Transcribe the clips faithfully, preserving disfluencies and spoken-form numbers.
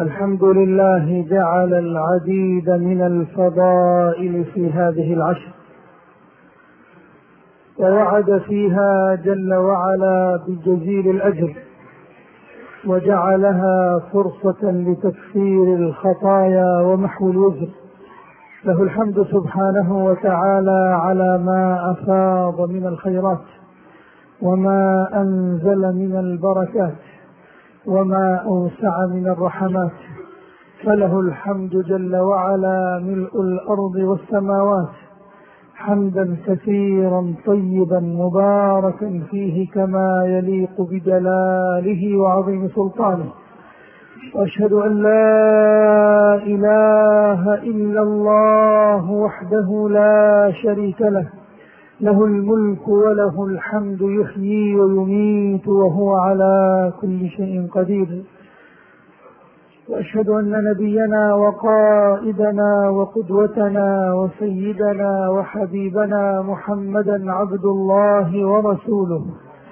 الحمد لله جعل العديد من الفضائل في هذه العشر، ووعد فيها جل وعلا بجزيل الأجر، وجعلها فرصة لتكفير الخطايا ومحو الوزر. له الحمد سبحانه وتعالى على ما أفاض من الخيرات، وما أنزل من البركات، وما أوسع من الرحمات. فله الحمد جل وعلا ملء الأرض والسماوات، حمدا كثيرا طيبا مباركا فيه كما يليق بجلاله وعظيم سلطانه. وأشهد أن لا إله إلا الله وحده لا شريك له، له الملك وله الحمد، يحيي ويميت وهو على كل شيء قدير. وأشهد أن نبينا وقائدنا وقدوتنا وسيدنا وحبيبنا محمدا عبد الله ورسوله،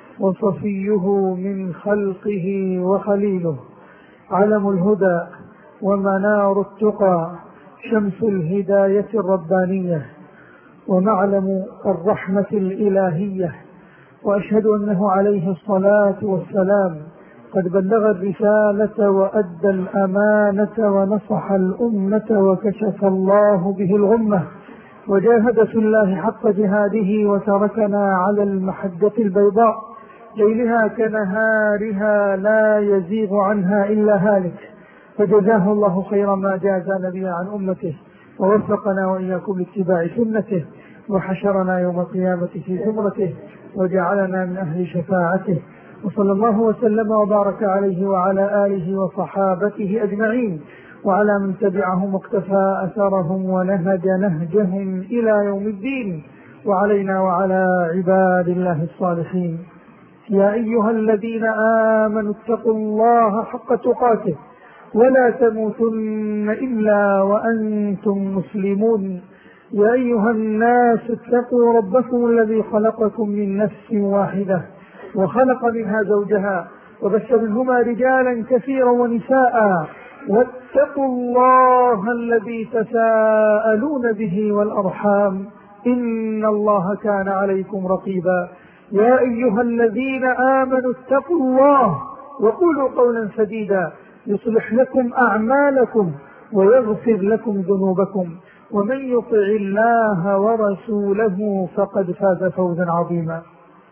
وصفيه من خلقه وخليله، علم الهدى ومنار التقى، شمس الهداية الربانية، ومعلم الرحمة الإلهية. وأشهد أنه عليه الصلاة والسلام قد بلغ الرسالة وأدى الأمانة ونصح الأمة، وكشف الله به الغمة، وجاهد في الله حق جهاده، وتركنا على المحجة البيضاء ليلها كنهارها لا يزيغ عنها إلا هالك. فجزاه الله خير ما جاز نبيا عن أمته، ووفقنا وإياكم لاتباع سنته، وحشرنا يوم القيامة في زمرته، وجعلنا من أهل شفاعته. وصلى الله وسلم وبارك عليه وعلى آله وصحابته أجمعين، وعلى من تبعهم واقتفى أثرهم ونهج نهجهم إلى يوم الدين، وعلينا وعلى عباد الله الصالحين. يا أيها الذين آمنوا اتقوا الله حق تقاته، ولا تموتن إلا وأنتم مسلمون. يا أيها الناس اتقوا ربكم الذي خلقكم من نفس واحدة، وخلق منها زوجها، وبث منهما رجالا كثيرا ونساء، واتقوا الله الذي تساءلون به والأرحام، إن الله كان عليكم رقيبا. يا أيها الذين آمنوا اتقوا الله وقولوا قولا سديدا، يصلح لكم أعمالكم ويغفر لكم ذنوبكم، ومن يطع الله ورسوله فقد فاز فوزا عظيما.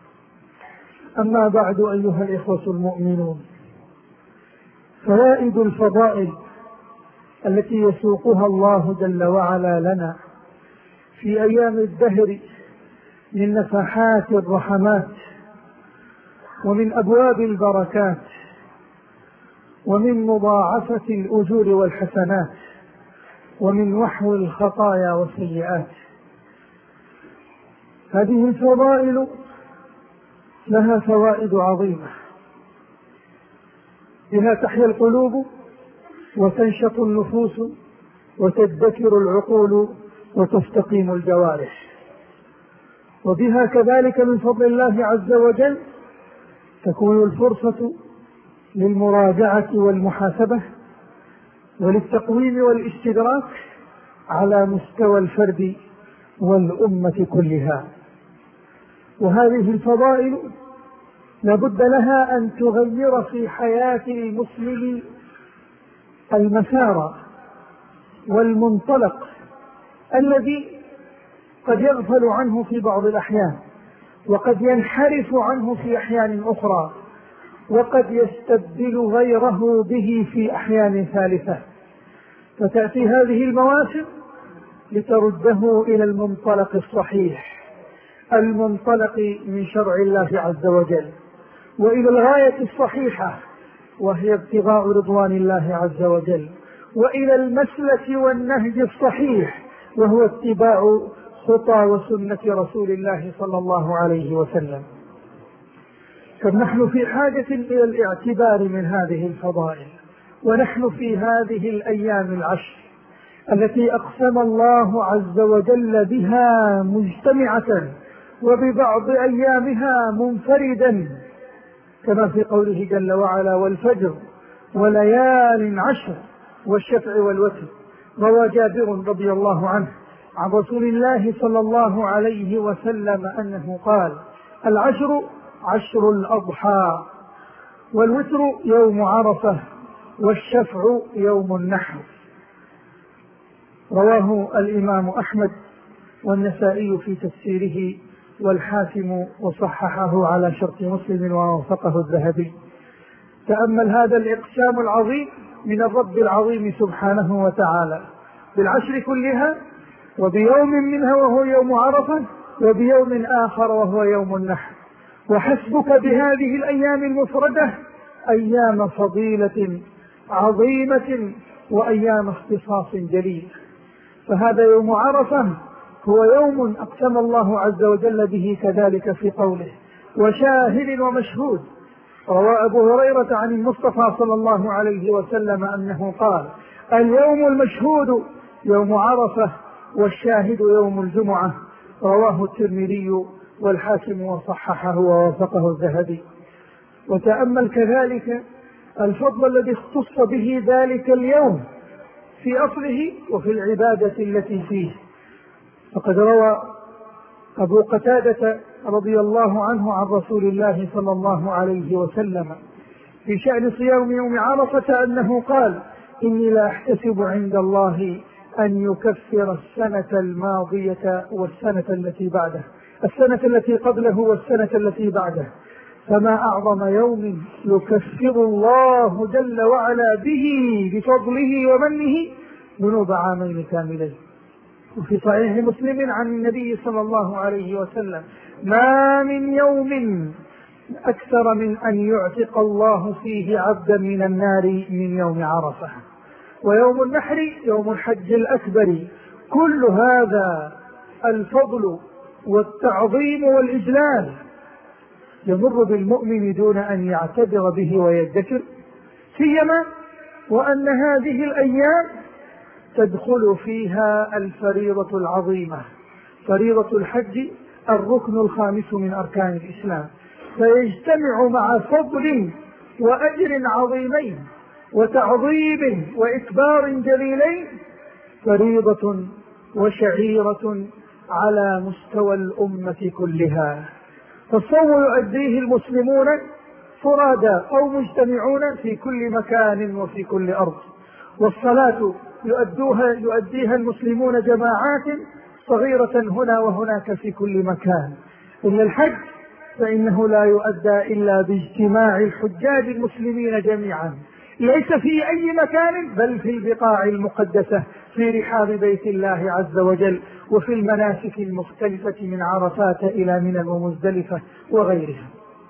أما بعد، أيها الإخوة المؤمنون، فوائد الفضائل التي يسوقها الله جل وعلا لنا في أيام الدهر من نفحات الرحمات، ومن أبواب البركات، ومن مضاعفة الأجور والحسنات، ومن محو الخطايا والسيئات. هذه الفضائل لها فوائد عظيمة، بها تحيا القلوب وتنشط النفوس وتدكر العقول وتستقيم الجوارح. وبها كذلك من فضل الله عز وجل تكون الفرصة للمراجعة والمحاسبة وللتقويم والاستدراك على مستوى الفرد والأمة كلها. وهذه الفضائل لابد لها أن تغير في حياة المسلم المسار والمنطلق الذي قد يغفل عنه في بعض الأحيان، وقد ينحرف عنه في أحيان أخرى، وقد يستبدل غيره به في أحيان ثالثة. فتأتي هذه المواسم لترده إلى المنطلق الصحيح، المنطلق من شرع الله عز وجل، وإلى الغاية الصحيحة، وهي ابتغاء رضوان الله عز وجل، وإلى المسلك والنهج الصحيح، وهو اتباع خطى وسنة رسول الله صلى الله عليه وسلم. فنحن في حاجة إلى الاعتبار من هذه الفضائل، ونحن في هذه الأيام العشر التي أقسم الله عز وجل بها مجتمعة، وببعض أيامها منفردا، كما في قوله جل وعلا: والفجر وليال عشر والشفع والوتر. روى جابر رضي الله عنه عن رسول الله صلى الله عليه وسلم أنه قال: العشر عشر الأضحى، والوتر يوم عرفة، والشفع يوم النحر. رواه الإمام أحمد والنسائي في تفسيره، والحاكم وصححه على شرط مسلم ووافقه الذهبي. تأمل هذا الإقسام العظيم من الرب العظيم سبحانه وتعالى بالعشر كلها، وبيوم منها وهو يوم عرفة، وبيوم آخر وهو يوم النحر. وحسبك بهذه الأيام المفردة أيام فضيلة عظيمة وأيام اختصاص جليل. فهذا يوم عرفة هو يوم أقسم الله عز وجل به كذلك في قوله: وشاهد ومشهود. روى أبو هريرة عن المصطفى صلى الله عليه وسلم أنه قال: اليوم المشهود يوم عرفة، والشاهد يوم الجمعة. رواه الترمذي والحاكم وصححه ووافقه الذهبي. وتأمل كذلك الفضل الذي اختص به ذلك اليوم في أصله وفي العبادة التي فيه. فقد روى أبو قتادة رضي الله عنه عن رسول الله صلى الله عليه وسلم في شأن صيام يوم عرفة أنه قال: إني لا أحتسب عند الله أن يكفر السنة الماضية والسنة التي بعده، السنة التي قبله والسنة التي بعده، فما أعظم يوم يكفر الله جل وعلا به بفضله ومنه ذنوب عامين كاملين. وفي صحيح مسلم عن النبي صلى الله عليه وسلم: ما من يوم أكثر من أن يعتق الله فيه عبدا من النار من يوم عرفة. ويوم النحر يوم الحج الأكبر. كل هذا الفضل والتعظيم والإجلال يمر بالمؤمن دون أن يعتبر به ويذكر، سيما وأن هذه الأيام تدخل فيها الفريضة العظيمة، فريضة الحج الركن الخامس من أركان الإسلام، فيجتمع مع فضل وأجر عظيمين وتعظيم وإكبار جليلين فريضة وشعيرة على مستوى الأمة كلها. فالصوم يؤديه المسلمون فرادى أو مجتمعون في كل مكان وفي كل أرض، والصلاة يؤدوها يؤديها المسلمون جماعات صغيرة هنا وهناك في كل مكان. إلا الحج فإنه لا يؤدى إلا باجتماع الحجاج المسلمين جميعا، ليس في أي مكان بل في البقاع المقدسة، في رحاب بيت الله عز وجل، وفي المناسك المختلفة من عرفات إلى منى ومزدلفة وغيرها.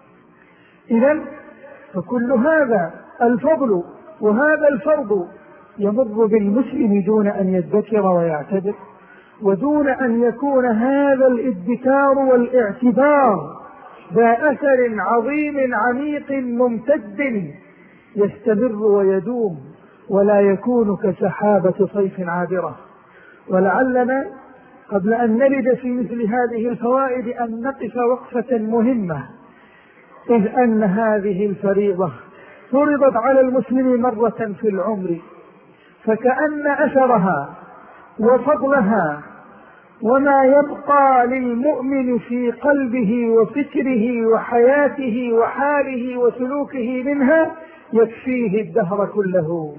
إذن فكل هذا الفضل وهذا الفرض يمر بالمسلم دون أن يذكر ويعتبر، ودون أن يكون هذا الادكار والاعتبار ذا أثر عظيم عميق ممتد يستمر ويدوم، ولا يكون كسحابة صيف عابرة. ولعلنا قبل أن نرد في مثل هذه الفوائد أن نقف وقفة مهمة، إذ أن هذه الفريضة فرضت على المسلم مرة في العمر، فكأن أثرها وفضلها وما يبقى للمؤمن في قلبه وفكره وحياته وحاله وسلوكه منها يكفيه الدهر كله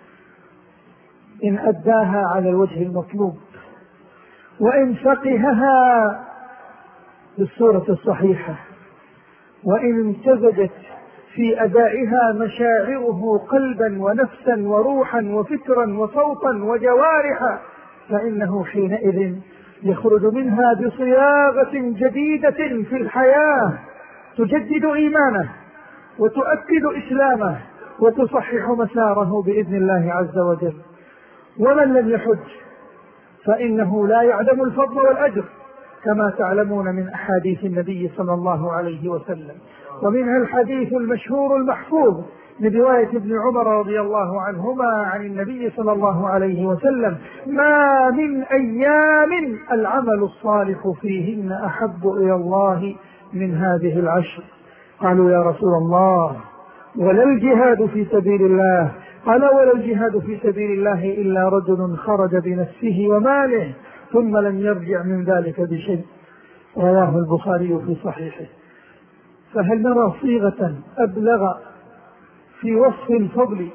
إن أداها على الوجه المطلوب، وإن فقهها بالصورة الصحيحة، وإن امتزجت في أدائها مشاعره قلبا ونفسا وروحا وفكرا وصوتا وجوارحا، فإنه حينئذ يخرج منها بصياغة جديدة في الحياة تجدد إيمانه وتؤكد إسلامه وتصحح مساره بإذن الله عز وجل. ومن لم يحج فإنه لا يعدم الفضل والأجر، كما تعلمون من أحاديث النبي صلى الله عليه وسلم، ومنها الحديث المشهور المحفوظ من رواية ابن عمر رضي الله عنهما عن النبي صلى الله عليه وسلم: ما من أيام العمل الصالح فيهن أحب إلى الله من هذه العشر. قالوا: يا رسول الله، ولا الجهاد في سبيل الله. قال ولا الجهاد في سبيل الله إلا رجل خرج بنفسه وماله ثم لم يرجع من ذلك بشيء، رواه البخاري في صحيحه. فهل نرى صيغة أبلغ في وصف الفضل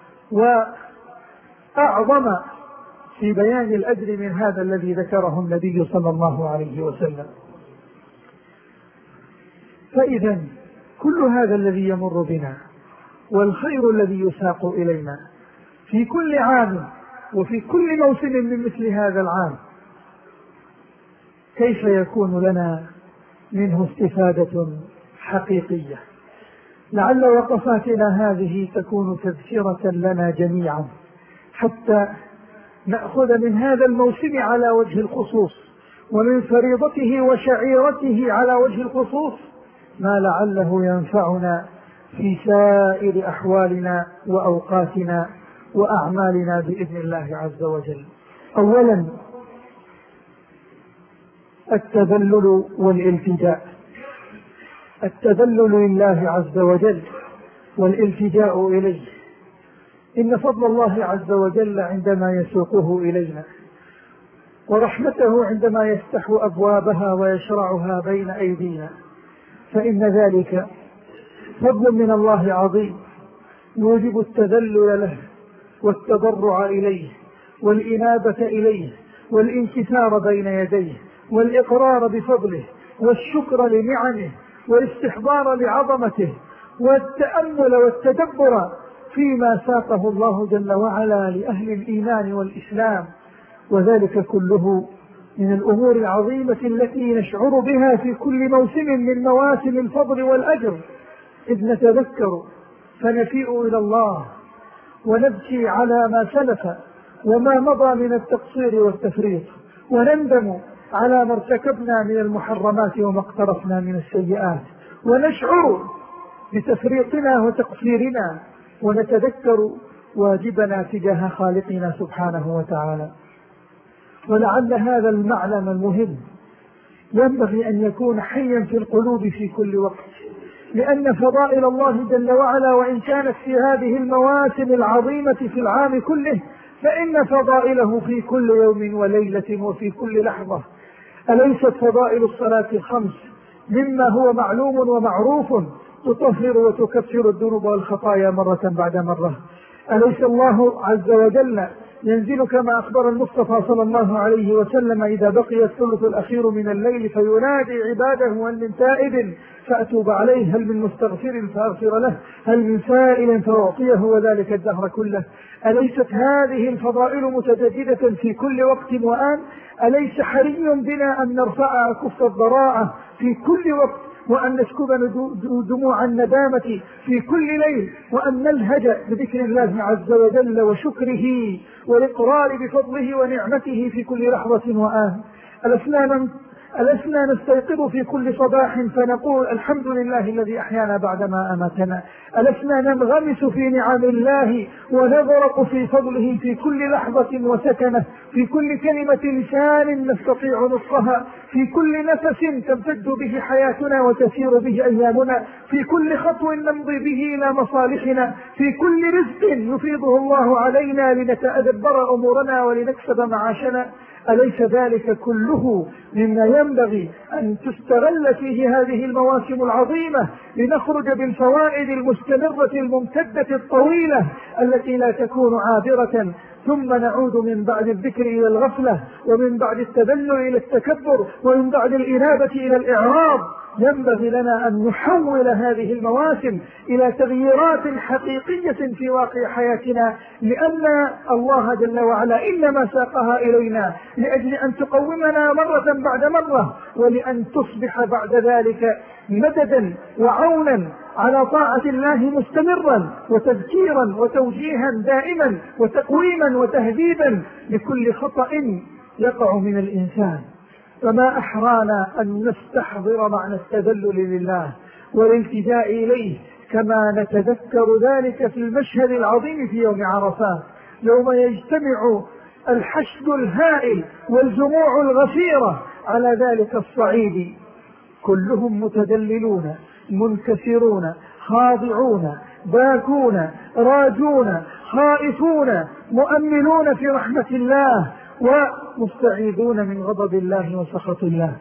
وأعظم في بيان الأجر من هذا الذي ذكره النبي صلى الله عليه وسلم؟ فإذا كل هذا الذي يمر بنا والخير الذي يساق إلينا في كل عام وفي كل موسم من مثل هذا العام، كيف يكون لنا منه استفادة حقيقية؟ لعل وقفاتنا هذه تكون تذكرة لنا جميعا حتى نأخذ من هذا الموسم على وجه الخصوص ومن فريضته وشعيرته على وجه الخصوص ما لعله ينفعنا في سائر أحوالنا وأوقاتنا وأعمالنا بإذن الله عز وجل. أولا التذلل والالتجاء. التذلل لله عز وجل والالتجاء إليه. إن فضل الله عز وجل عندما يسوقه إلينا ورحمته عندما يفتح أبوابها ويشرعها بين أيدينا، فإن ذلك فضل من الله عظيم يوجب التذلل له والتضرع إليه والإنابة إليه والانكسار بين يديه والإقرار بفضله والشكر لنعمه والاستحضار لعظمته والتأمل والتدبر فيما ساقه الله جل وعلا لأهل الإيمان والإسلام. وذلك كله من الأمور العظيمة التي نشعر بها في كل موسم من مواسم الفضل والأجر، إذ نتذكر فنفيء إلى الله ونبكي على ما سلف وما مضى من التقصير والتفريط، ونندم على ما ارتكبنا من المحرمات وما اقترفنا من السيئات، ونشعر بتفريطنا وتقصيرنا، ونتذكر واجبنا تجاه خالقنا سبحانه وتعالى. ولعل هذا المعلم المهم ينبغي أن يكون حيا في القلوب في كل وقت، لأن فضائل الله جل وعلا وإن كانت في هذه المواسم العظيمة في العام كله، فإن فضائله في كل يوم وليلة وفي كل لحظة. أليست فضائل الصلاة الخمس مما هو معلوم ومعروف تطهر وتكفر الذنوب والخطايا مرة بعد مرة؟ أليس الله عز وجل ينزل كما أخبر المصطفى صلى الله عليه وسلم إذا بقي الثلث الأخير من الليل فينادي عباده هل من تائب فأتوب عليه، هل من مستغفر فأغفر له، هل من سائل فأعطيه، وذلك الدهر كله؟ أليست هذه الفضائل متجددة في كل وقت وآن؟ أليس حري بنا أن نرفع كف الضراعة في كل وقت، وأن نسكب دموع الندامة في كل ليل، وأن نلهج بذكر الله عز وجل وشكره والإقرار بفضله ونعمته في كل لحظة وآن؟ ألسنا ألسنا نستيقظ في كل صباح فنقول الحمد لله الذي أحيانا بعدما أماتنا؟ ألسنا ننغمس في نعم الله ونغرق في فضله في كل لحظة وسكنة، في كل كلمة لسان نستطيع نطقها، في كل نفس تمتد به حياتنا وتسير به أيامنا، في كل خطو نمضي به إلى مصالحنا، في كل رزق يفيضه الله علينا لنتدبر أمورنا ولنكسب معاشنا؟ أليس ذلك كله مما ينبغي أن تستغل فيه هذه المواسم العظيمة لنخرج بالفوائد المستمرة الممتدة الطويلة التي لا تكون عابرة، ثم نعود من بعد الذكر إلى الغفلة، ومن بعد التذلل إلى التكبر، ومن بعد الإنابة إلى الإعراض؟ ينبغي لنا أن نحول هذه المواسم إلى تغييرات حقيقية في واقع حياتنا، لأن الله جل وعلا إنما ساقها إلينا لأجل أن تقومنا مرة بعد مرة، ولأن تصبح بعد ذلك مددا وعونا على طاعة الله مستمرا، وتذكيرا وتوجيها دائما، وتقويما وتهذيبا لكل خطأ يقع من الإنسان. فما أحرانا أن نستحضر معنى التذلل لله والالتجاء إليه، كما نتذكر ذلك في المشهد العظيم في يوم عرفات، يوم يجتمع الحشد الهائل والجموع الغفيرة على ذلك الصعيد، كلهم متذللون منكسرون خاضعون باكون راجون خائفون مؤملون في رحمة الله ومستعيذون من غضب الله وسخط الله،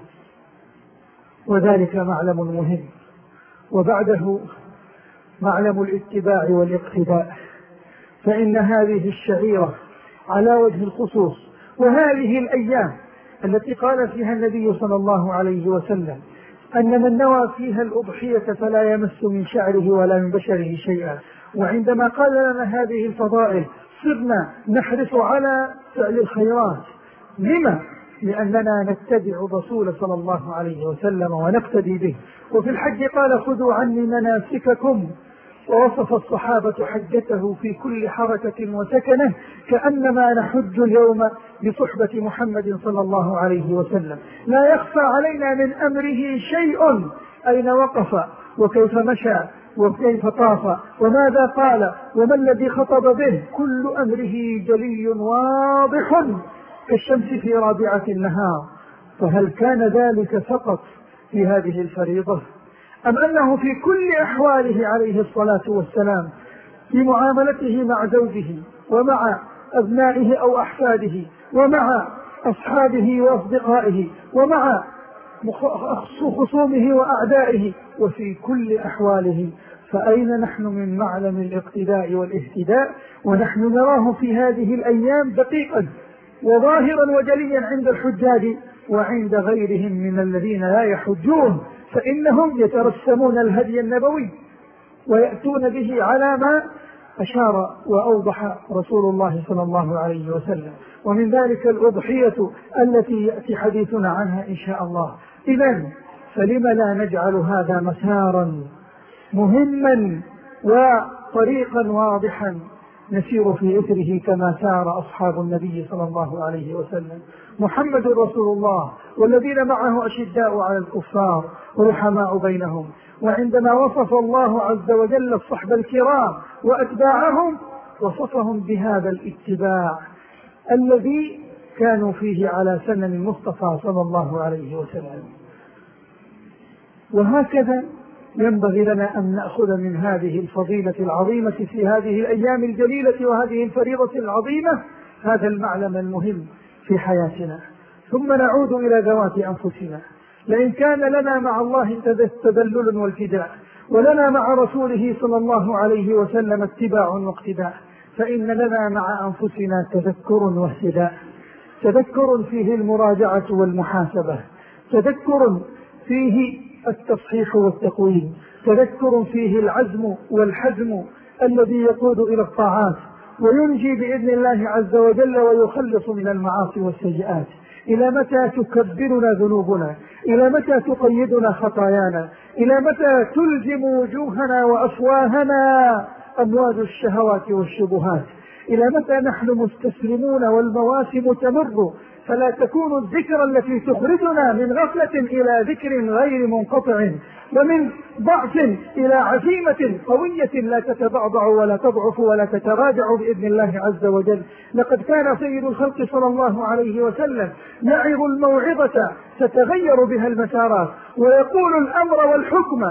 وذلك معلم مهم. وبعده معلم الاتباع والاقتداء، فإن هذه الشعيرة على وجه الخصوص وهذه الأيام التي قال فيها النبي صلى الله عليه وسلم أن من نوى فيها الأضحية فلا يمس من شعره ولا من بشره شيئا، وعندما قال لنا هذه الفضائل صرنا نحرص على فعل الخيرات. لما؟ لأننا نتبع الرسول صلى الله عليه وسلم ونقتدي به. وفي الحج قال خذوا عني مناسككم، ووصف الصحابة حجته في كل حركة وسكنه كأنما نحج اليوم بصحبة محمد صلى الله عليه وسلم. لا يخفى علينا من أمره شيء، أين وقف وكيف مشى وكيف طاف وماذا قال وما الذي خطب به، كل أمره جلي واضح كالشمس في رابعة النهار. فهل كان ذلك فقط في هذه الفريضة، أم أنه في كل أحواله عليه الصلاة والسلام، في معاملته مع زوجه ومع أبنائه أو أحفاده ومع أصحابه وأصدقائه ومع خصومه وأعدائه، وفي كل أحواله؟ فأين نحن من معلم الاقتداء والاهتداء ونحن نراه في هذه الأيام دقيقا وظاهرا وجليا عند الحجاج وعند غيرهم من الذين لا يحجون، فإنهم يترسمون الهدي النبوي ويأتون به على ما أشار وأوضح رسول الله صلى الله عليه وسلم، ومن ذلك الأضحية التي يأتي حديثنا عنها إن شاء الله. إذن فلم لا نجعل هذا مسارا مهما وطريقا واضحا نسير في إثره كما سار أصحاب النبي صلى الله عليه وسلم. محمد رسول الله والذين معه أشداء على الكفار ورحماء بينهم. وعندما وصف الله عز وجل الصحب الكرام وأتباعهم وصفهم بهذا الاتباع الذي كانوا فيه على سنن المصطفى صلى الله عليه وسلم. وهكذا ينبغي لنا أن نأخذ من هذه الفضيلة العظيمة في هذه الأيام الجليلة وهذه الفريضة العظيمة هذا المعلم المهم في حياتنا. ثم نعود إلى ذوات أنفسنا. لئن كان لنا مع الله تذلل والفداء ولنا مع رسوله صلى الله عليه وسلم اتباع واقتداء، فإن لنا مع أنفسنا تذكر واهتداء. تذكر فيه المراجعة والمحاسبة، تذكر فيه التصحيح والتقويم، تذكر فيه العزم والحزم الذي يقود إلى الطاعات وينجي بإذن الله عز وجل ويخلص من المعاصي والسيئات. إلى متى تكبرنا ذنوبنا؟ إلى متى تقيدنا خطايانا؟ إلى متى تلزم وجوهنا وأفواهنا أمواج الشهوات والشبهات؟ إلى متى نحن مستسلمون والمواسم تمر فلا تكون الذكرى التي تخرجنا من غفلة إلى ذكر غير منقطع، ومن ضعف إلى عزيمة قوية لا تتضعضع ولا تضعف ولا تتراجع بإذن الله عز وجل. لقد كان سيد الخلق صلى الله عليه وسلم يعظ الموعظة تتغير بها المسارات ويقول الأمر والحكم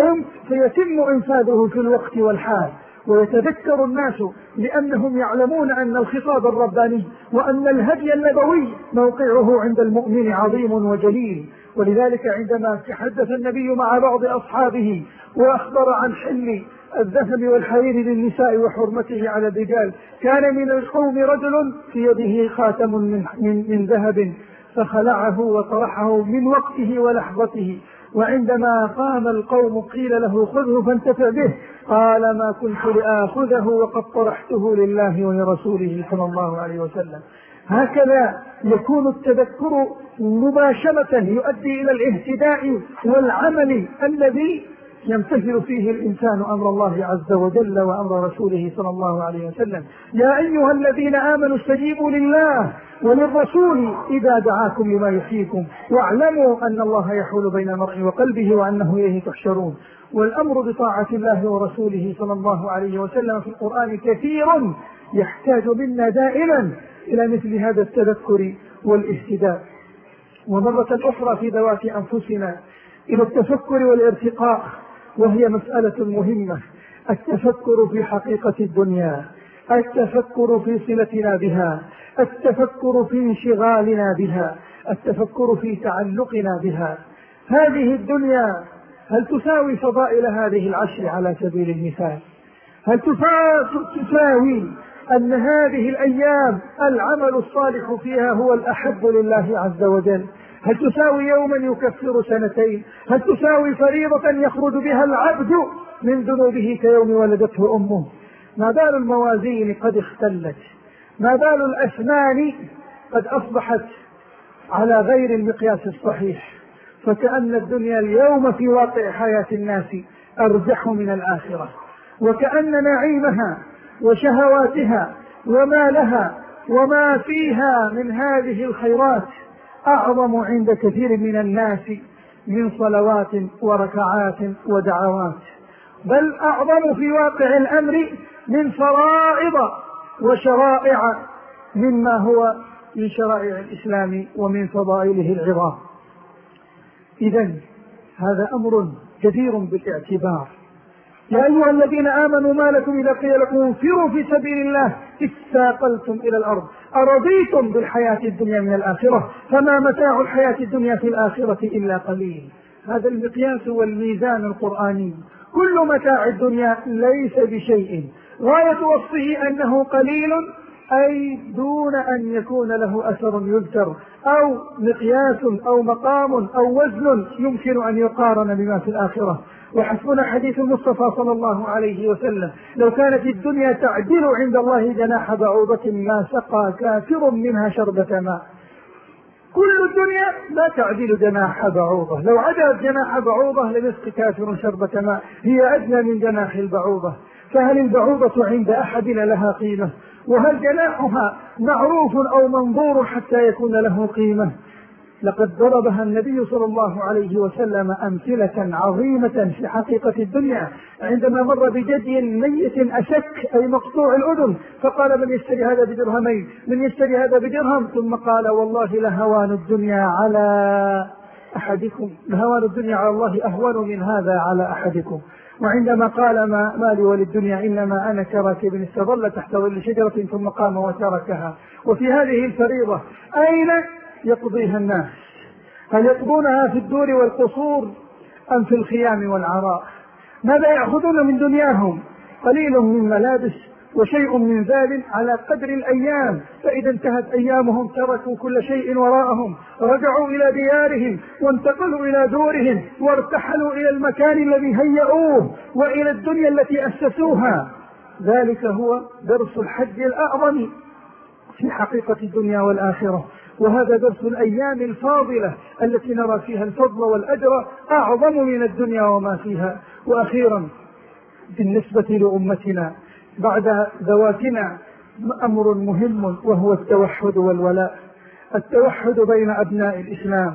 فيتم إنفاذه في الوقت والحال، ويتذكر الناس لأنهم يعلمون أن الخطاب الرباني وأن الهدي النبوي موقعه عند المؤمن عظيم وجليل. ولذلك عندما تحدث النبي مع بعض أصحابه وأخبر عن حل الذهب والحرير للنساء وحرمته على الرجال، كان من القوم رجل في يده خاتم من, من, من ذهب فخلعه وطرحه من وقته ولحظته، وعندما قام القوم قيل له خذه فانتفع به، قال ما كنت لآخذه وقد طرحته لله ولرسوله صلى الله عليه وسلم. هكذا يكون التذكر مباشرة يؤدي إلى الاهتداء والعمل الذي يمتثل فيه الإنسان أمر الله عز وجل وأمر رسوله صلى الله عليه وسلم. يا أيها الذين آمنوا استجيبوا لله وللرسول إذا دعاكم لما يحييكم واعلموا أن الله يحول بين المرء وقلبه وأنه إليه تحشرون. والأمر بطاعة الله ورسوله صلى الله عليه وسلم في القرآن كثير يحتاج منا دائما إلى مثل هذا التذكر والاهتداء. ومرة أخرى في ذوات أنفسنا إلى التفكر والارتقاء، وهي مسألة مهمة التفكر في حقيقة الدنيا، التفكر في صلتنا بها، التفكر في انشغالنا بها، التفكر في تعلقنا بها. هذه الدنيا هل تساوي فضائل هذه العشر على سبيل المثال؟ هل تساوي أن هذه الأيام العمل الصالح فيها هو الأحب لله عز وجل؟ هل تساوي يوما يكفر سنتين؟ هل تساوي فريضة يخرج بها العبد من ذنوبه كيوم ولدته أمه؟ ما بال الموازين قد اختلت، ما بال الأثمان قد أصبحت على غير المقياس الصحيح، فكأن الدنيا اليوم في واقع حياة الناس أرجح من الآخرة، وكأن نعيمها وشهواتها وما لها وما فيها من هذه الخيرات أعظم عند كثير من الناس من صلوات وركعات ودعوات، بل أعظم في واقع الأمر من فرائض وشرائع مما هو من شرائع الإسلام ومن فضائله العظام. إذن هذا أمر جدير بالاعتبار. يا أيها الذين آمنوا ما لكم إذا قيل لكم انفروا في سبيل الله استاقلتم إلى الأرض أرضيتم بالحياة الدنيا من الآخرة فما متاع الحياة الدنيا في الآخرة إلا قليل. هذا المقياس والميزان القرآني. كل متاع الدنيا ليس بشيء، غاية وصفه أنه قليل، أي دون أن يكون له أثر يذكر أو مقياس أو مقام أو وزن يمكن أن يقارن بما في الآخرة. وحسبنا حديث المصطفى صلى الله عليه وسلم: لو كانت الدنيا تعدل عند الله جناح بعوضة ما سقى كافر منها شربة ماء. كل الدنيا لا تعدل جناح بعوضة، لو عدلت جناح بعوضة ليسقي كافر شربة ماء، هي أدنى من جناح البعوضة. فهل البعوضة عند أحدنا لها قيمة؟ وهل جناحها معروف أو منظور حتى يكون له قيمة؟ لقد ضربها النبي صلى الله عليه وسلم أمثلة عظيمة في حقيقة الدنيا عندما مر بجدي ميت أشك أي مقطوع الأذن، فقال: من يشتري هذا بدرهمين، من يشتري هذا بدرهم، ثم قال: والله لهوان الدنيا على أحدكم، لهوان الدنيا على الله أهون من هذا على أحدكم. وعندما قال: ما مالي وللدنيا إنما أنا كراكب استظل تحت ظل شجرة ثم قام وتركها. وفي هذه الفريضة أين يقضيها الناس؟ هل يقضونها في الدور والقصور أم في الخيام والعراء؟ ماذا يأخذون من دنياهم؟ قليل من ملابس وشيء من ذلك على قدر الأيام، فإذا انتهت أيامهم تركوا كل شيء وراءهم، رجعوا إلى ديارهم وانتقلوا إلى دورهم وارتحلوا إلى المكان الذي هيئوه وإلى الدنيا التي أسسوها. ذلك هو درس الحج الأعظم في حقيقة الدنيا والآخرة، وهذا درس الأيام الفاضلة التي نرى فيها الفضل والأجر أعظم من الدنيا وما فيها. وأخيرا بالنسبة لأمتنا بعد ذواتنا أمر مهم، وهو التوحد والولاء. التوحد بين أبناء الإسلام.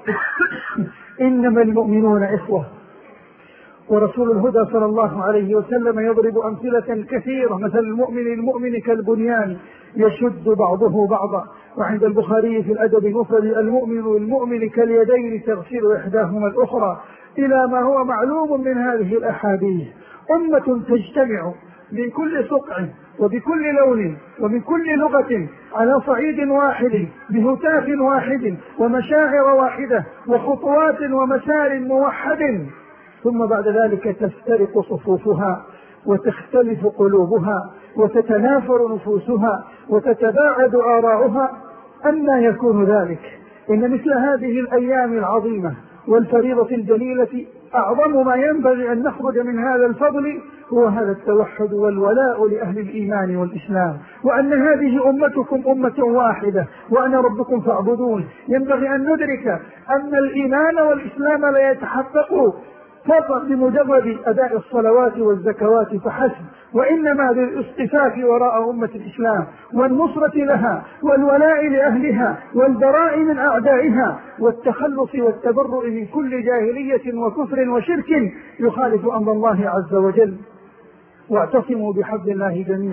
إنما المؤمنون إخوة. ورسول الهدى صلى الله عليه وسلم يضرب أمثلة كثيرة، مثل المؤمن المؤمن كالبنيان يشد بعضه بعضا. وعند البخاري في الأدب المفرد: المؤمن المؤمن كاليدين تغسل إحداهما الأخرى، إلى ما هو معلوم من هذه الأحاديث. أمة تجتمع من كل سقع وبكل لون ومن كل لغة على صعيد واحد بهتاف واحد ومشاعر واحدة وخطوات ومسار موحد، ثم بعد ذلك تفترق صفوفها وتختلف قلوبها وتتنافر نفوسها وتتباعد آراؤها. أما يكون ذلك؟ إن مثل هذه الأيام العظيمة والفريضة الجليلة أعظم ما ينبغي أن نخرج من هذا الفضل هو هذا التوحد والولاء لأهل الإيمان والإسلام، وأن هذه أمتكم أمة واحدة وأنا ربكم فاعبدون. ينبغي أن ندرك أن الإيمان والإسلام لا يتحقق فقط بمجرد أداء الصلوات والزكوات فحسب، وإنما بالاصطفاف وراء أمة الإسلام والنصرة لها والولاء لأهلها والبراء من أعدائها والتخلص والتبرؤ من كل جاهلية وكفر وشرك يخالف أمر الله عز وجل. واعتصموا بحبل الله جميعا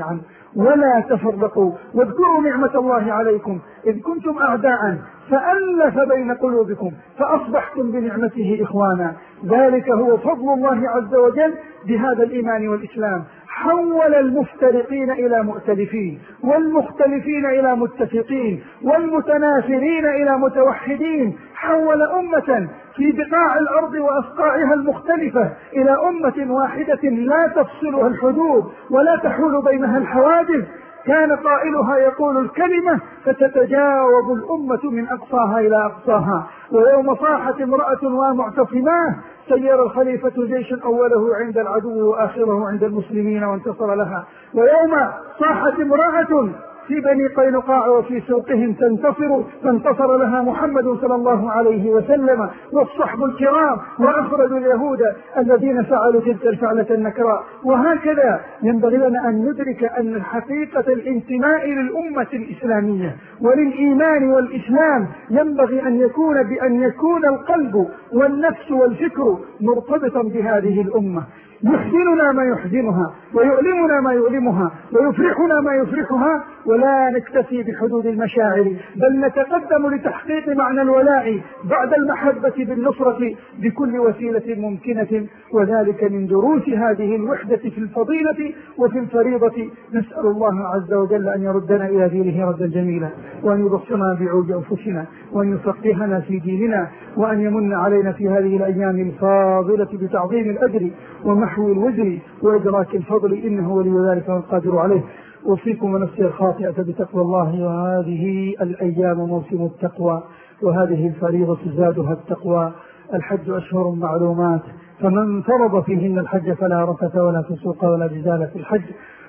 ولا تفرقوا واذكروا نعمة الله عليكم إذ كنتم أعداء فألف بين قلوبكم فأصبحتم بنعمته إخوانا. ذلك هو فضل الله عز وجل بهذا الإيمان والإسلام. حول المفترقين إلى مؤتلفين، والمختلفين إلى متفقين، والمتنافرين إلى متوحدين. حول أمة في بقاع الأرض وأفقاعها المختلفة إلى أمة واحدة لا تفصلها الحدود ولا تحول بينها الحواجز. كان قائلها يقول الكلمة فتتجاوب الأمة من أقصاها إلى أقصاها. ويوم صاحت امرأة ومعتصماه سير الخليفة جيش أوله عند العدو وآخره عند المسلمين وانتصر لها. ويوم صاحت امرأة في بني قينقاع وفي سوقهم تنتصر فانتصر لها محمد صلى الله عليه وسلم والصحب الكرام وأخرجوا اليهود الذين فعلوا تلك الفعلة النكراء. وهكذا ينبغي لنا أن ندرك أن حقيقة الانتماء للأمة الإسلامية وللإيمان والإسلام ينبغي أن يكون بأن يكون القلب والنفس والفكر مرتبطا بهذه الأمة. يحزننا ما يحزنها ويؤلمنا ما يؤلمها ويفرحنا ما يفرحها، ولا نكتفي بحدود المشاعر بل نتقدم لتحقيق معنى الولاء بعد المحبة بالنصرة بكل وسيلة ممكنة. وذلك من دروس هذه الوحدة في الفضيلة وفي الفريضة. نسأل الله عز وجل أن يردنا إلى دينه ردا جميلا، وأن يبصرنا بعود أنفسنا، وأن يفقهنا في ديننا، وأن يمن علينا في هذه الأيام الفاضلة بتعظيم الأجر ومحو الوزر وإدراك الفضل، إنه ولي ذلك والقادر عليه. أوصيكم ونفسي الخاطئة بتقوى الله. وهذه الأيام موسم التقوى، وهذه الفريضة زادها التقوى. الحج أشهر معلومات، فمن فرض فيهن الحج فلا رفث ولا فسوق ولا جدال في الحج،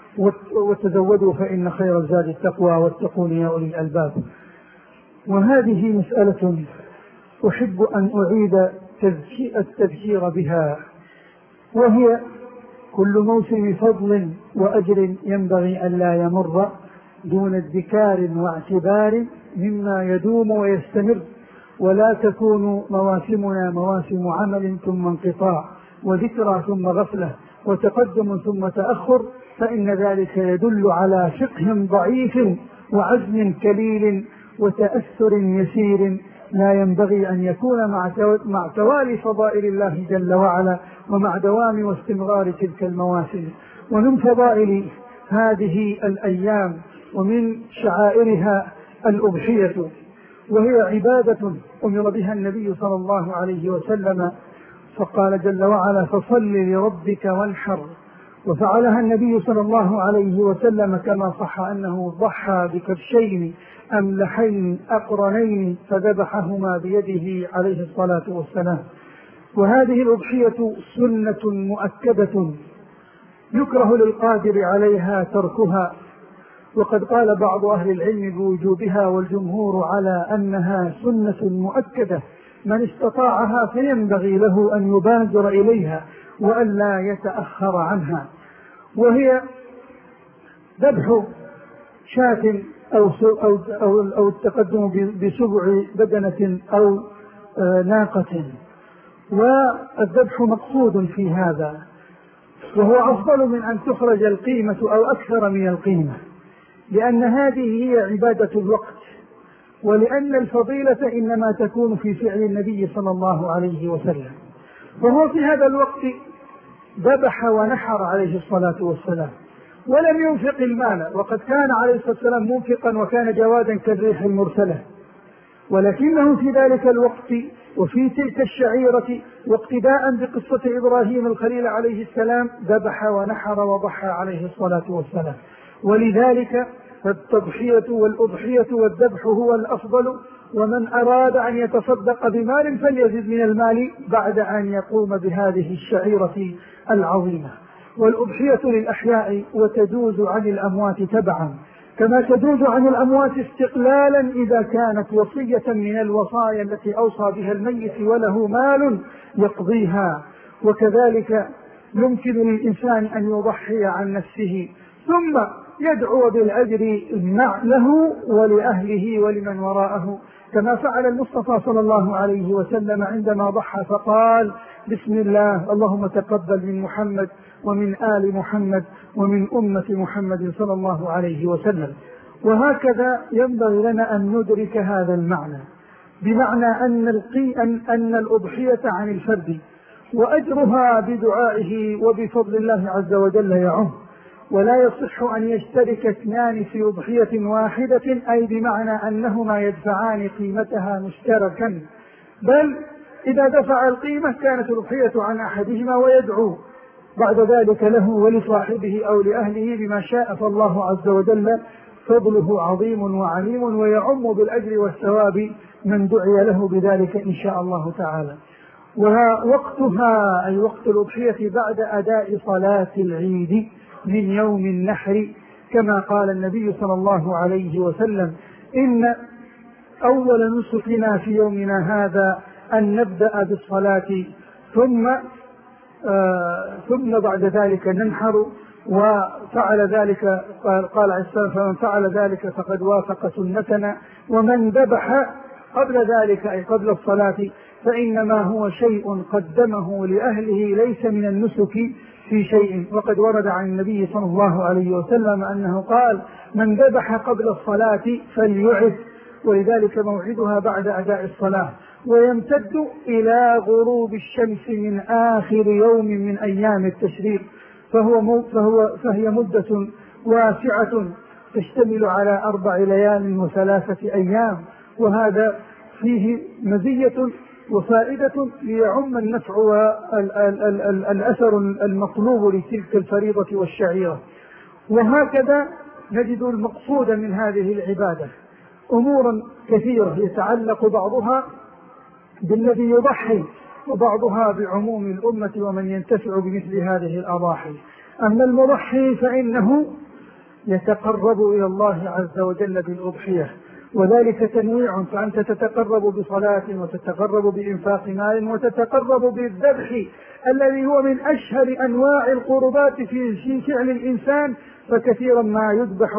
وتزودوا فإن خير الزاد التقوى واتقون يا أولي الألباب. وهذه مسألة أحب أن أعيد التذكير بها، وهي كل موسم فضل وأجر ينبغي أن لا يمر دون ادكار واعتبار مما يدوم ويستمر، ولا تكون مواسمنا مواسم عمل ثم انقطاع وذكرى ثم غفلة وتقدم ثم تأخر، فإن ذلك يدل على فقه ضعيف وعزم كليل وتأثر يسير لا ينبغي أن يكون مع توالي فضائل الله جل وعلا ومع دوام واستمرار تلك المواسم. ومن فضائل هذه الأيام ومن شعائرها الأضحية، وهي عبادة أمر بها النبي صلى الله عليه وسلم، فقال جل وعلا فصل لربك وانحر، وفعلها النبي صلى الله عليه وسلم كما صح أنه ضحى بكبشين أملحين أقرنين فذبحهما بيده عليه الصلاة والسلام. وهذه الأضحية سنة مؤكدة يكره للقادر عليها تركها، وقد قال بعض أهل العلم بوجوبها والجمهور على أنها سنة مؤكدة، من استطاعها فينبغي له أن يبادر إليها وأن لا يتأخر عنها. وهي ذبح شاة أو, أو, أو, أو التقدم بسبع بدنة أو ناقة، والذبح مقصود في هذا، وهو أفضل من أن تخرج القيمة أو أكثر من القيمة، لأن هذه هي عبادة الوقت، ولأن الفضيلة إنما تكون في فعل النبي صلى الله عليه وسلم. وهو في هذا الوقت ذبح ونحر عليه الصلاة والسلام ولم ينفق المال، وقد كان عليه الصلاة والسلام منفقا وكان جوادا كالريح المرسلة، ولكنه في ذلك الوقت وفي تلك الشعيرة واقتداء بقصة إبراهيم الخليل عليه السلام ذبح ونحر وضحى عليه الصلاة والسلام. ولذلك فالتضحية والأضحية والذبح هو الأفضل، ومن أراد أن يتصدق بمال فليزد من المال بعد أن يقوم بهذه الشعيرة العظيمة. والأضحية للأحياء وتجوز عن الأموات تبعا، كما تجوز عن الأموات استقلالا إذا كانت وصية من الوصايا التي أوصى بها الميت وله مال يقضيها. وكذلك يمكن للإنسان أن يضحي عن نفسه ثم يدعو بالأجر له ولأهله ولمن وراءه، كما فعل المصطفى صلى الله عليه وسلم عندما ضحى فقال بسم الله اللهم تقبل من محمد ومن آل محمد ومن أمة محمد صلى الله عليه وسلم. وهكذا ينبغي لنا أن ندرك هذا المعنى، بمعنى أن أن أن الأضحية عن الفرد وأجرها بدعائه وبفضل الله عز وجل يعم، ولا يصح أن يشترك اثنان في أضحية واحدة، أي بمعنى أنهما يدفعان قيمتها مشتركا، بل إذا دفع القيمة كانت الأضحية عن أحدهما ويدعو بعد ذلك له ولصاحبه أو لأهله بما شاء، فالله عز وجل فضله عظيم وعليم ويعم بالأجر والثواب من دعي له بذلك إن شاء الله تعالى. ووقتها أي وقت الأضحية بعد أداء صلاة العيد من يوم النحر، كما قال النبي صلى الله عليه وسلم: إن أول نسكنا في يومنا هذا أن نبدأ بالصلاة ثم آه ثم بعد ذلك ننحر. وفعل ذلك قال عليه السلام: فمن فعل ذلك فقد وافق سنتنا، ومن ذبح قبل ذلك أي قبل الصلاة فإنما هو شيء قدمه لأهله ليس من النسك في شيء. وقد ورد عن النبي صلى الله عليه وسلم أنه قال: من ذبح قبل الصلاة فليعد، ولذلك موعدها بعد أداء الصلاة، ويمتد إلى غروب الشمس من آخر يوم من أيام التشريق، فهو فهو فهي مدة واسعة تشتمل على أربع ليال وثلاثة أيام، وهذا فيه مزية وفائدة ليعم النفع والأثر المطلوب لتلك الفريضة والشعيرة. وهكذا نجد المقصود من هذه العبادة أمورا كثيرة يتعلق بعضها بالذي يضحي وبعضها بعموم الأمة ومن ينتفع بمثل هذه الأضاحي. أما المضحي فإنه يتقرب إلى الله عز وجل بالأضحية، وذلك تنويع، فأنت تتقرب بصلاة وتتقرب بإنفاق مال وتتقرب بالذبح الذي هو من أشهر أنواع القربات في فعل الإنسان، فكثيرا ما يذبح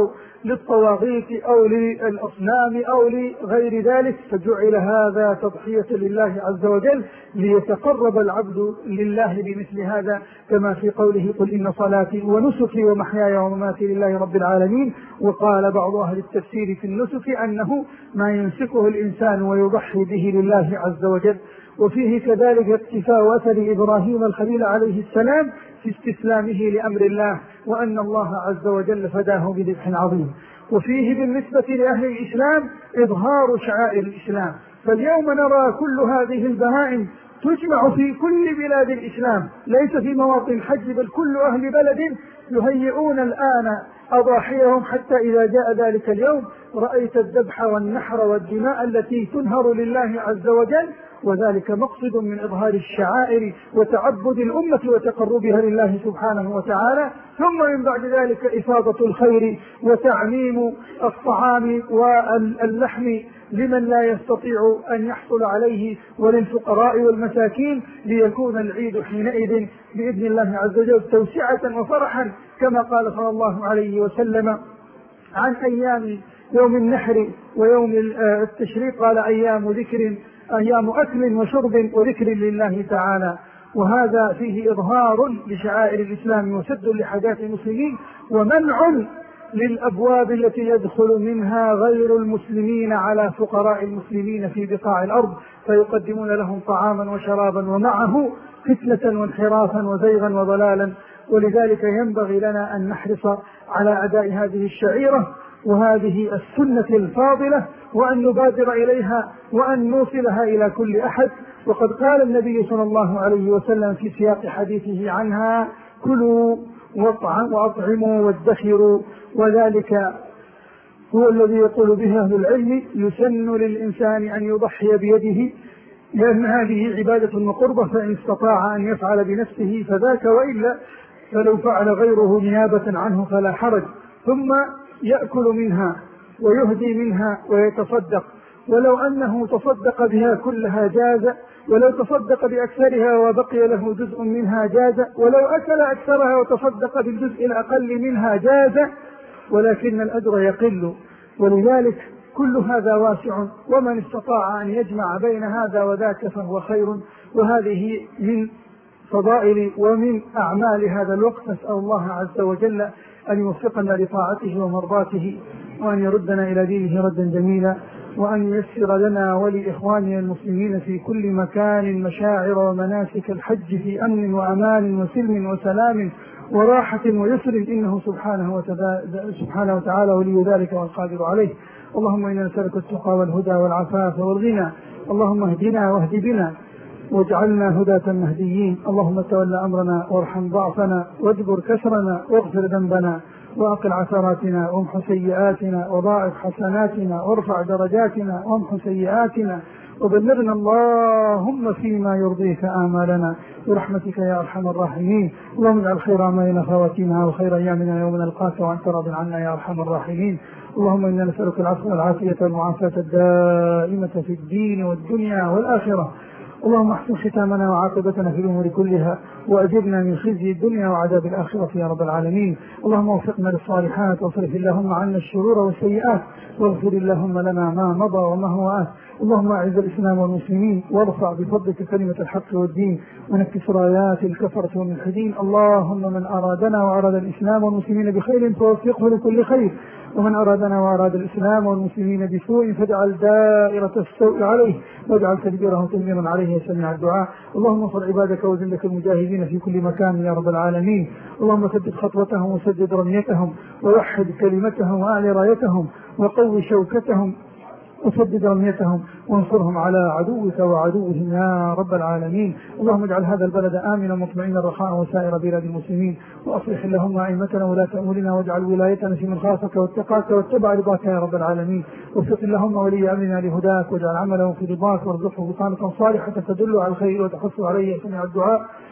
للطواغيت أو للأصنام أو لغير ذلك، فجعل هذا تضحية لله عز وجل ليتقرب العبد لله بمثل هذا، كما في قوله: قل إن صلاتي ونسكي ومحياي ومماتي لله رب العالمين. وقال بعض أهل التفسير في النسك أنه ما ينسكه الإنسان ويضحي به لله عز وجل. وفيه كذلك اقتفاء أثر إبراهيم الخليل عليه السلام في استسلامه لأمر الله، وأن الله عز وجل فداه بذبح عظيم. وفيه بالنسبة لأهل الإسلام إظهار شعائر الإسلام، فاليوم نرى كل هذه البهائم تجمع في كل بلاد الإسلام، ليس في مواطن الحج، بل كل أهل بلد يهيئون الآن أضاحيهم، حتى إذا جاء ذلك اليوم رأيت الذبح والنحر والدماء التي تنهر لله عز وجل، وذلك مقصد من إظهار الشعائر وتعبد الأمة وتقربها لله سبحانه وتعالى. ثم من بعد ذلك إفاضة الخير وتعميم الطعام واللحم لمن لا يستطيع أن يحصل عليه وللفقراء والمساكين، ليكون العيد حينئذ بإذن الله عز وجل توسعة وفرحا، كما قال صلى الله عليه وسلم عن أيام يوم النحر ويوم التشريق، قال: أيام ذكر أيام أكل وشرب وذكر لله تعالى. وهذا فيه إظهار لشعائر الإسلام وسد لحاجات المسلمين، ومنع للأبواب التي يدخل منها غير المسلمين على فقراء المسلمين في بقاع الأرض فيقدمون لهم طعاما وشرابا، ومعه فتنة وانحرافا وزيغا وضلالا. ولذلك ينبغي لنا أن نحرص على أداء هذه الشعيرة وهذه السنة الفاضلة، وأن نبادر إليها وأن نوصلها إلى كل أحد. وقد قال النبي صلى الله عليه وسلم في سياق حديثه عنها: كلوا وأطعموا وادخروا، وذلك هو الذي يقول به أهل العلم: يسن للإنسان أن يضحي بيده، لأن هذه عبادة وقربة، فإن استطاع أن يفعل بنفسه فذاك، وإلا فلو فعل غيره نيابة عنه فلا حرج. ثم يأكل منها ويهدي منها ويتصدق، ولو أنه تصدق بها كلها جاز، ولو تصدق بأكثرها وبقي له جزء منها جاز، ولو أكل أكثرها وتصدق بالجزء الأقل منها جاز، ولكن الأجر يقل. ولذلك كل هذا واسع، ومن استطاع أن يجمع بين هذا وذاك فهو خير. وهذه من فضائل ومن أعمال هذا الوقت. نسأل الله عز وجل أن يوفقنا لطاعته ومرضاته، وأن يردنا إلى دينه ردا جميلا، وأن ييسر لنا ولإخواننا المسلمين في كل مكان مشاعر ومناسك الحج في أمن وأمان وسلم وسلام وراحة ويسر، إنه سبحانه وتعالى, سبحانه وتعالى ولي ذلك والقادر عليه. اللهم إنا نسألك التقى والهدى والعفاف والغنى، اللهم اهدنا واهد بنا واجعلنا هداة مهديين. اللهم تولى أمرنا وارحم ضعفنا واجبر كسرنا واغفر ذنبنا وأقل عثراتنا وامح سيئاتنا وضاعف حسناتنا وارفع درجاتنا وامح سيئاتنا، وبلغنا اللهم فيما يرضيك آمالنا برحمتك يا أرحم الراحمين. اللهم اجعل خير أعمالنا خواتيمها وخير أيامنا يوم نلقاك وأنت راض عنا يا أرحم الراحمين. اللهم إنا نسألك العفو والعافية والمعافاة الدائمة في الدين والدنيا والآخرة. اللهم احسن ختامنا وعاقبتنا في الأمور كلها، وأجرنا من خزي الدنيا وعذاب الآخرة يا رب العالمين. اللهم وفقنا للصالحات، واصرف اللهم عنا الشرور والسيئات، واغفر اللهم لنا ما مضى وما هو آت. اللهم أعز الإسلام والمسلمين، وارفع بفضلك كلمة الحق والدين، ونكس رايات الكفرة والملحدين. اللهم من أرادنا وأراد الإسلام والمسلمين بخير فوفقه لكل خير، ومن أرادنا وأراد الإسلام والمسلمين بسوء فاجعل دائرة السوء عليه، واجعل تدبيره تدميرا عليه يا سميع الدعاء. اللهم انصر عبادك وجندك المجاهدين في كل مكان يا رب العالمين. اللهم ثبت خطوتهم وسدد رميتهم، ووحد كلمتهم وأعلي رايتهم، وقوي شوكتهم وسدد رميتهم، وانصرهم على عدوك وعدوهم يا رب العالمين. اللهم اجعل هذا البلد آمنا مطمئنا رخاء وسائر بلاد المسلمين، وأصلح اللهم أئمتنا ولاة أمورنا، واجعل ولايتنا في من خافك واتقاك واتبع رضاك يا رب العالمين. وفق اللهم ولي أمرنا لهداك، واجعل عمله في رضاك، وارزقه بطانة صالحة تدل على الخير وتحث عليه يا سميع الدعاء.